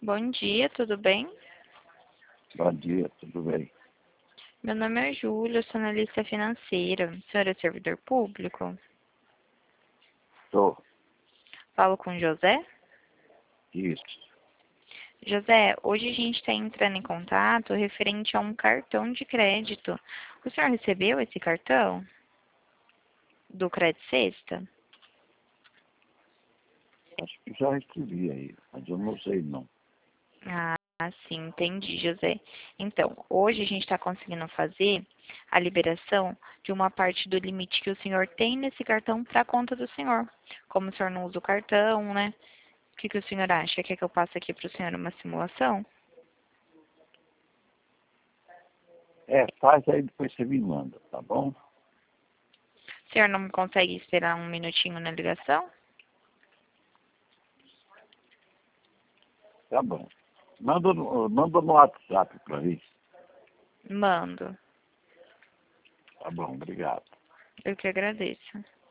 Bom dia, tudo bem? Bom dia, tudo bem? Meu nome é Júlia, sou analista financeira. O senhor é servidor público? Tô. Falo com José? Isso. José, hoje a gente está entrando em contato referente a um cartão de crédito. O senhor recebeu esse cartão? Do Crédito Sexta? Acho que já recebi aí, mas eu não sei não. Ah, sim, entendi, José. Então, hoje a gente está conseguindo fazer a liberação de uma parte do limite que o senhor tem nesse cartão para a conta do senhor. Como o senhor não usa o cartão, né? O que o senhor acha? Quer que eu passe aqui para o senhor uma simulação? Faz aí, depois você me manda, tá bom? O senhor não consegue esperar um minutinho na ligação? Tá bom. Manda no WhatsApp pra mim. Mando. Tá bom, obrigado. Eu que agradeço.